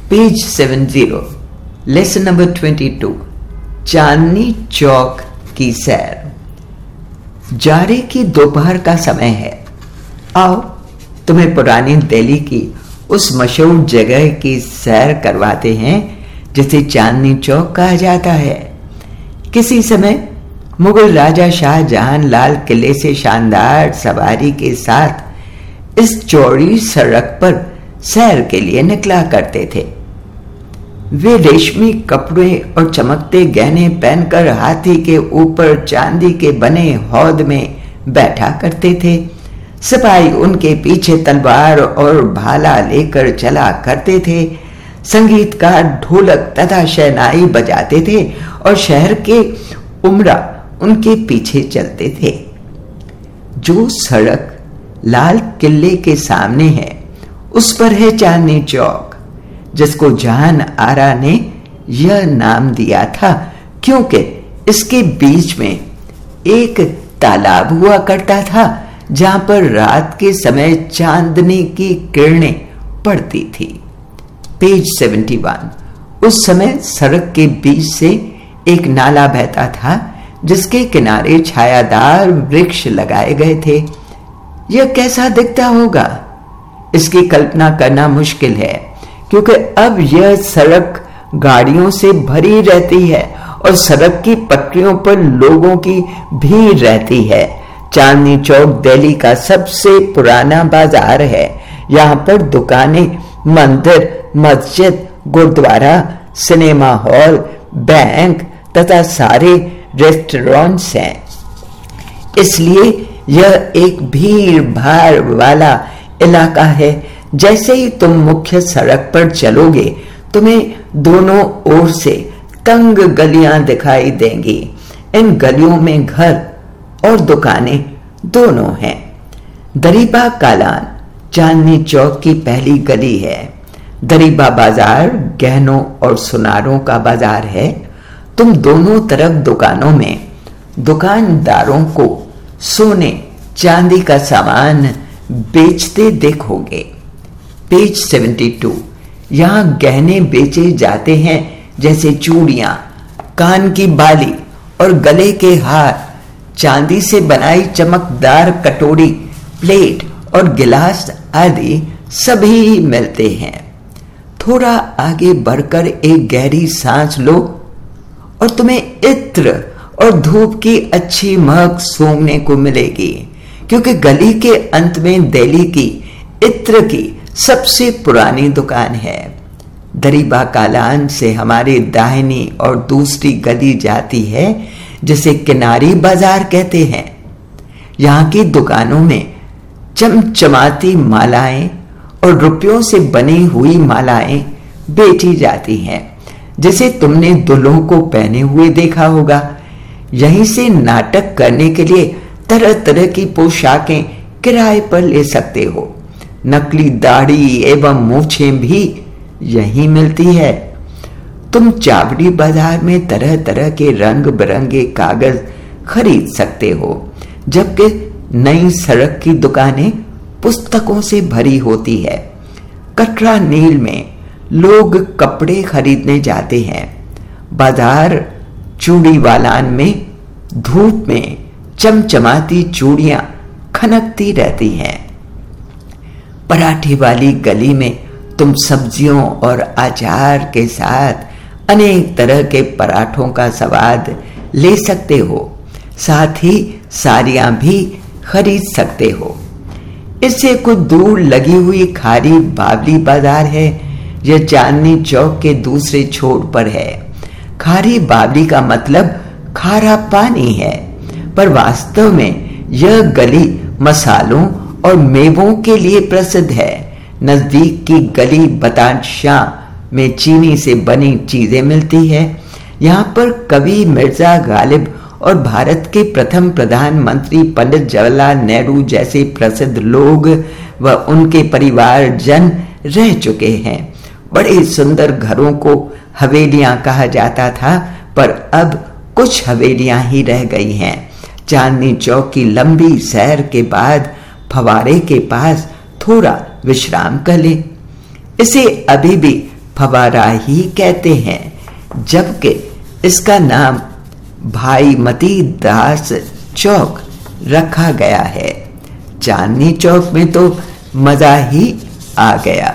Page 70, lesson number 22, Chandni Chowk की सैर। जाड़े की दोपहर का समय है। आओ तुम्हें पुरानी दिल्ली की उस मशहूर जगह की सैर करवाते हैं जिसे चांदनी चौक कहा जाता है। किसी समय मुगल राजा शाहजहां लाल किले से शानदार सवारी के साथ इस चौड़ी सड़क पर सैर के लिए निकला करते थे। वे रेशमी कपड़े और चमकते गहने पहनकर हाथी के ऊपर चांदी के बने हौद में बैठा करते थे। सिपाही उनके पीछे तलवार और भाला लेकर चला करते थे। संगीतकार ढोलक तथा शहनाई बजाते थे और शहर के उमरा उनके पीछे चलते थे। जो सड़क लाल किले के सामने है उस पर है चांदनी चौक, जिसको जहान आरा ने यह नाम दिया था क्योंकि इसके बीच में एक तालाब हुआ करता था जहां पर रात के समय चांदनी की किरणें पड़ती थी। पेज 71, उस समय सड़क के बीच से एक नाला बहता था जिसके किनारे छायादार वृक्ष लगाए गए थे। यह कैसा दिखता होगा, इसकी कल्पना करना मुश्किल है क्योंकि अब यह सड़क गाड़ियों से भरी रहती है और सड़क की पटरियों पर लोगों की भीड़ रहती है। चांदनी चौक दिल्ली का सबसे पुराना बाजार है। यहाँ पर दुकानें, मंदिर, मस्जिद, गुरुद्वारा, सिनेमा हॉल, बैंक तथा सारे रेस्टोरेंट्स हैं। इसलिए यह एक भीड़ भाड़ वाला इलाका है। जैसे ही तुम मुख्य सड़क पर चलोगे तुम्हें दोनों ओर से तंग गलियां दिखाई देंगी। इन गलियों में घर और दुकानें दोनों हैं। दरीबा कालान चांदनी चौक की पहली गली है। दरीबा बाजार गहनों और सुनारों का बाजार है। तुम दोनों तरफ दुकानों में दुकानदारों को सोने चांदी का सामान बेचते देखोगे। पेज 72, यहां गहने बेचे जाते हैं जैसे चूड़ियां, कान की बाली और गले के हार, चांदी से बनाई चमकदार कटोरी, प्लेट और गिलास आदि सभी मिलते हैं। थोड़ा आगे बढ़कर एक गहरी सांस लो और तुम्हें इत्र और धूप की अच्छी महक सूंघने को मिलेगी क्योंकि गली के अंत में दिल्ली की इत्र की सबसे पुरानी दुकान है। दरीबा कालान से हमारे दाहिनी और दूसरी गली जाती है जिसे किनारी बाजार कहते हैं। यहाँ की दुकानों में चमचमाती मालाएं और रुपयों से बनी हुई मालाएं बेची जाती हैं जिसे तुमने दुल्हों को पहने हुए देखा होगा। यहीं से नाटक करने के लिए तरह तरह की पोशाकें किराए पर ले सकते हो। नकली दाढ़ी एवं मूछें भी यहीं मिलती है। तुम चावड़ी बाजार में तरह तरह के रंग बिरंगे कागज खरीद सकते हो, जबकि नई सड़क की दुकानें पुस्तकों से भरी होती है। कटरा नील में लोग कपड़े खरीदने जाते हैं। बाजार चूड़ीवालान में धूप में चमचमाती चूड़ियां खनकती रहती हैं। पराठे वाली गली में तुम सब्जियों और अचार के साथ अनेक तरह के पराठों का स्वाद ले सकते हो। साथ ही साड़ियां भी खरीद सकते हो। इससे कुछ दूर लगी हुई खारी बावली बाजार है। यह चांदनी चौक के दूसरे छोर पर है। खारी बावली का मतलब खारा पानी है, पर वास्तव में यह गली मसालों और मेवों के लिए प्रसिद्ध है। नजदीक की गली बताशाह में चीनी से बनी चीजें मिलती है। यहाँ पर कवि मिर्जा गालिब और भारत के प्रथम प्रधानमंत्री पंडित जवाहरलाल नेहरू जैसे प्रसिद्ध लोग व उनके परिवार जन रह चुके हैं। बड़े सुंदर घरों को हवेलियां कहा जाता था, पर अब कुछ हवेलियां ही रह गई हैं। चांदनी चौक की लंबी सैर के बाद फवारे के पास थोड़ा विश्राम कर ले। इसे अभी भी फवारा ही कहते हैं, जबकि इसका नाम भाई मती दास चौक रखा गया है। चांदनी चौक में तो मजा ही आ गया।